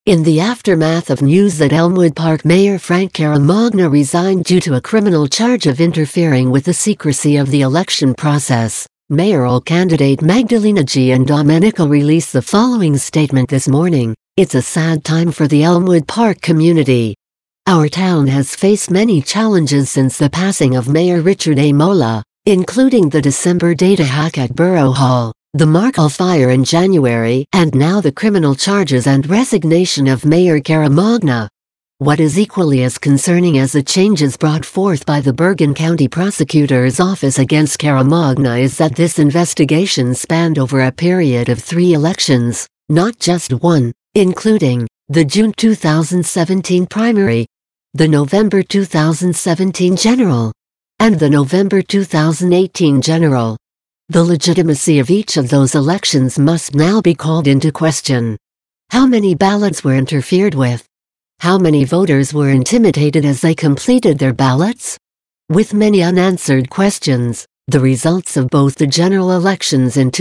In the aftermath of news that Elmwood Park Mayor Frank Caramagna resigned due to a criminal charge of interfering with the secrecy of the election process, mayoral candidate Magdalena Giandomenico released the following statement this morning: "It's a sad time for the Elmwood Park community. Our town has faced many challenges since the passing of Mayor Richard A. Mola, including the December data hack at Borough Hall, the Markle fire in January, and now the criminal charges and resignation of Mayor Caramagna. What is equally as concerning as the changes brought forth by the Bergen County Prosecutor's Office against Caramagna is that this investigation spanned over a period of 3 elections, not just one, including the June 2017 primary, the November 2017 general, and the November 2018 general. The legitimacy of each of those elections must now be called into question. How many ballots were interfered with? How many voters were intimidated as they completed their ballots? With many unanswered questions, the results of both the general elections in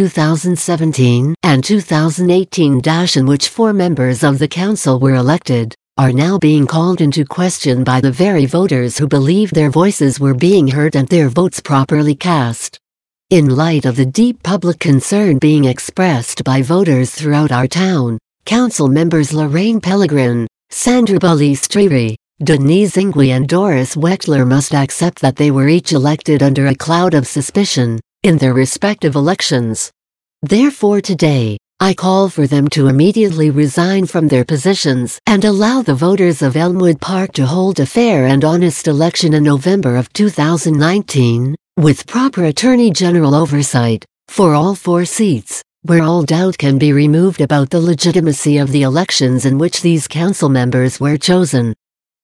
2017 and 2018, in which 4 members of the council were elected, are now being called into question by the very voters who believed their voices were being heard and their votes properly cast. In light of the deep public concern being expressed by voters throughout our town, council members Lorraine Pellegrin, Sandra Balistreri, Denise Ingui and Doris Wechtler must accept that they were each elected under a cloud of suspicion in their respective elections. Therefore today, I call for them to immediately resign from their positions and allow the voters of Elmwood Park to hold a fair and honest election in November of 2019, with proper Attorney General oversight, for all 4 seats, where all doubt can be removed about the legitimacy of the elections in which these council members were chosen."